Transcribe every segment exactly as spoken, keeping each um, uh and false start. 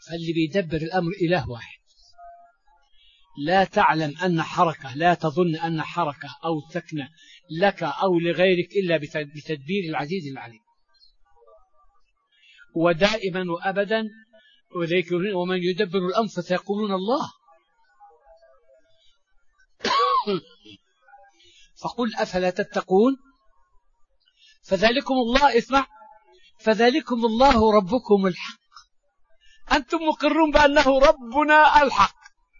فاللي بيدبر الأمر إله واحد. لا تعلم أن حركة، لا تظن أن حركة أو سكنة لك أو لغيرك إلا بتدبير العزيز العليم. ودائما وأبدا ومن يدبر الأمر فسيقولون الله. فقل أفلا تتقون. فذلكم الله، اسمع، فذلكم الله ربكم الحق، أنتم مقرون بأنه ربنا الحق،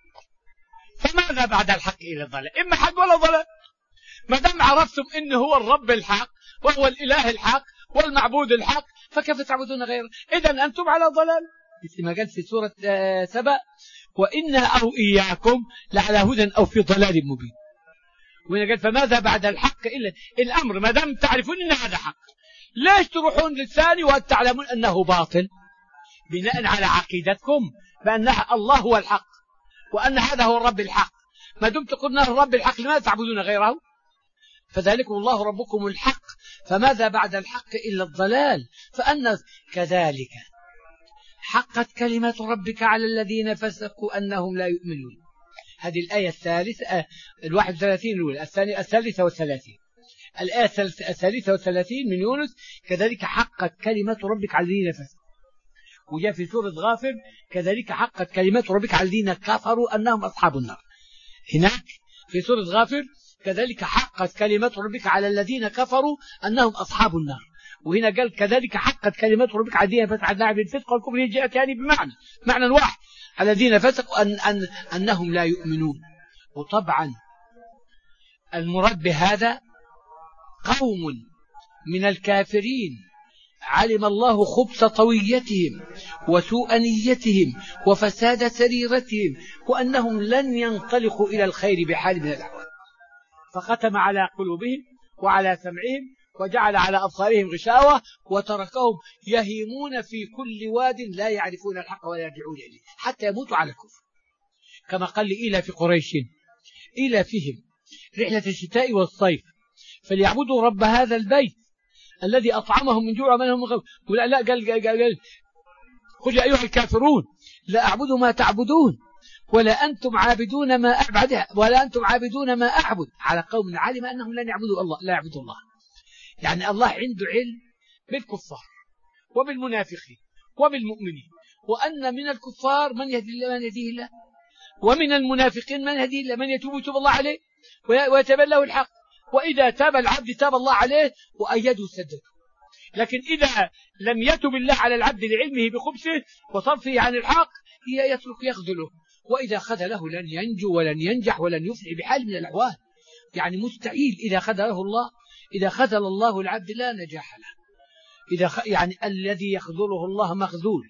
فماذا بعد الحق إلى الضلال؟ إما حق ولا ضلال. ما دام عرفتم إنه هو الرب الحق وهو الإله الحق والمعبود الحق، فكيف تعبدون غيره؟ إذن أنتم على ضلال، مثل ما قال في سورة سبأ: وإنا أو إياكم لعلى هدى أو في ضلال مبين. وهنا قال فماذا بعد الحق إلا الأمر. ما دام تعرفون إن هذا حق، ليش تروحون للثاني وتعلمون أنه باطل بناء على عقيدتكم بأن الله هو الحق وأن هذا هو الرب الحق؟ ما دمت قلنا الرب الحق لماذا تعبدون غيره؟ فذلكم الله ربكم الحق، فماذا بعد الحق إلا الضلال. فأن كذلك حقت كلمة ربك على الذين فسقوا أنهم لا يؤمنون. هذه الآية الثالثة الواحد وثلاثين الأولى، الثانية الثالثة والثلاثين، الآية الثالثة والثلاثين من يونس: كذلك حقت كلمة ربك على الذين فسقوا. وجاء في سورة غافر: كذلك حقت كلمة ربك على الذين كفروا أنهم أصحاب النار. هناك في سورة غافر: كذلك حقت كلمة ربك على الذين كفروا أنهم أصحاب النار. وهنا قال: كذلك حقت كلمة ربك على الذين فسقوا عن بالفسق والكفر. جاءت يعني بمعنى معنى واحد، على الذين فسقوا أن أن أنهم لا يؤمنون. وطبعا المراد بهذا قوم من الكافرين علم الله خبث طويتهم وسوء نيتهم وفساد سريرتهم وأنهم لن ينطلقوا إلى الخير بحال من الأحوال، فختم على قلوبهم وعلى سمعهم وجعل على أبصارهم غشاوة وتركهم يهيمون في كل واد لا يعرفون الحق ولا يرجعون إليه حتى يموتوا على الكفر. كما قال لإله في قريش: إلى فيهم رحلة الشتاء والصيف فليعبدوا رب هذا البيت الذي أطعمهم من جوع ومنهم من خوف. ولا لا قال قال قال, قال قل يا أيها الكافرون لا أعبد ما تعبدون ولا أنتم عابدون ما أعبد ولا أنتم عابدون ما أعبد، على قوم علم أنهم لن يعبدوا الله لا يعبدوا الله. يعني الله عنده علم بالكفار وبالمنافقين وبالمؤمنين، وأن من الكفار من يهدي الله من يهديه الله، ومن المنافقين من يهديه الله من يتوب يتوب الله عليه ويتبين له الحق، وإذا تاب العبد تاب الله عليه وأيده سدده. لكن إذا لم يتب الله على العبد لعلمه بخبثه وصرفه عن الحق يترك يخذله، وإذا خذله لن ينجو ولن ينجح ولن يفلح بحال من الأحوال. يعني مستحيل إذا خذله الله، إذا خذل الله العبد لا نجاح له. إذا خ... يعني الذي يخذله الله مخذول،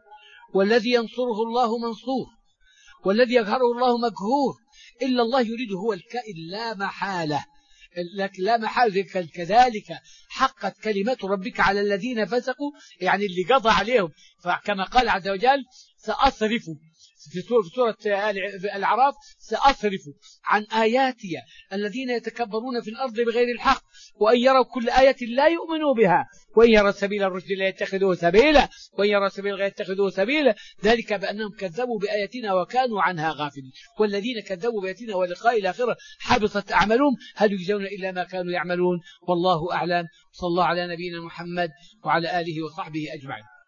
والذي ينصره الله منصور، والذي يقهره الله مقهور. إلا الله يريد هو الكائن لا محالة، لكن لا محالة. كذلك حقت كلمة ربك على الذين فسقوا، يعني اللي قضى عليهم. فكما قال عز وجل: سأصرف في سورة الأعراف: سأصرف عن آياتي الذين يتكبرون في الأرض بغير الحق وأن يروا كل آية لا يؤمنوا بها وإن يروا سبيل الرشد لا يتخذوه سبيلا وإن يروا سبيل غير يتخذوه سبيلا ذلك بأنهم كذبوا بآياتنا وكانوا عنها غافلين والذين كذبوا بآياتنا ولقاء الآخرة حبطت أعمالهم هل يجزون إلا ما كانوا يعملون والله أعلم. صلى الله على نبينا محمد وعلى آله وصحبه أجمعين.